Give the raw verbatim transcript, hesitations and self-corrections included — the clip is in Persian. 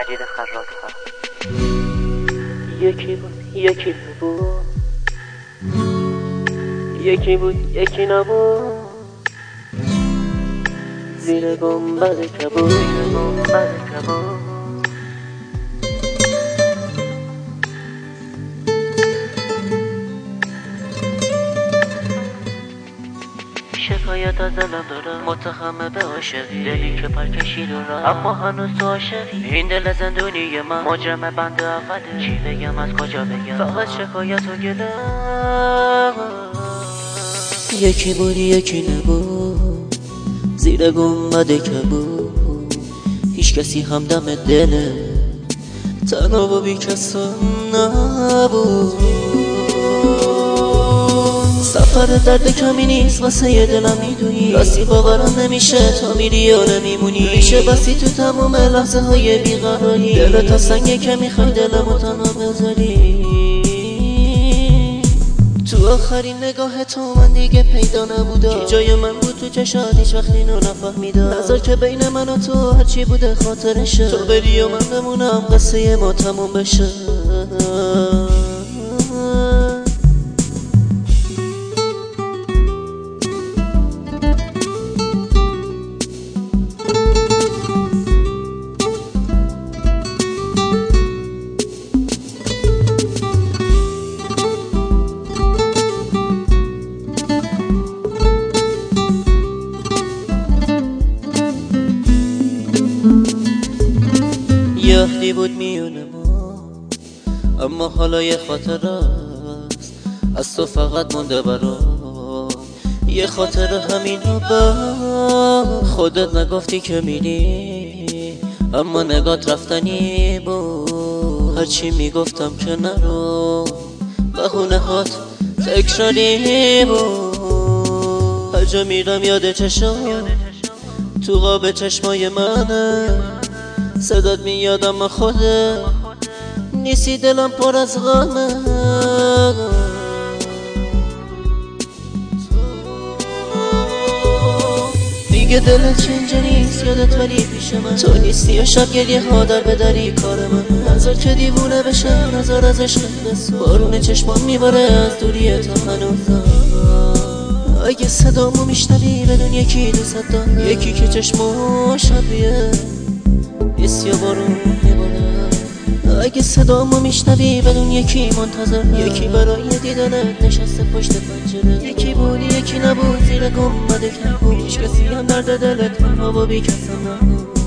مجید خراط‌فر. یکی بود یکی نبود، یکی بود یکی نبود، زیر گنبد کبود، زیر گنبد کبود. شکایت از دلم دارم، متخم به عاشقی، دلی که پر کشید و رفت اما هنوز تو عاشقی. این دل زندونی من مجرم بند اوله، چی بگم از کجا بگم، فقط شکایت و گلم. یکی بود یکی نبود، زیر گنبد کبود، هیچ کسی همدم دلم، تنها و بی کسم نبود. سفر درد کمی نیست واسه یه دلم، میدونی راستی باورم نمیشه تا میری یا نمیمونی. میشه بسی تو تمام لحظه های بیقراری، دلت تا سنگه که میخوای دلمو تنها بذاری. تو آخرین نگاه تو من دیگه پیدا نبودا، کی جای من بود تو چشات هیچ وقت اینو نفهمیدا. نظر که بین من و تو هرچی بوده خاطرشه، تو بری و من بمونم قصه ما تموم بشه. یه عهدی بود میونه ما، اما حالا یه خاطر است از تو فقط مونده برام. یه خاطر همینو با خودت نگفتی که میری، اما نگات رفتنی بود. هرچی میگفتم که نرو، بهونه هات تکراری بود. هر جا میرم یاد چشم تو قاب چشمای منه، صدات میاد اما خودت نیستی، دلم پر از غمه. دیگه دلت که اینجا نیست، یادت ولی پیش من تو نیستی، یا شب گریه ها در بدری کار من. نظر که دیوونه بشه، نظر از عشق بسو، بارون چشمان میباره از دوری تو هنوزم. اگه صدامو میشنوی بدون یکی دوست دارم، یکی که چشمو شبیه نیست یا بارون میباره. اگه صدامو میشنوی بدون یکی منتظر، یکی برای دیدنت نشسته پشت پنجره. یکی بودی یکی نبود، زیر گنبد کبود، هیچ کسی هم درد دلت تنها و بی کسم نبود.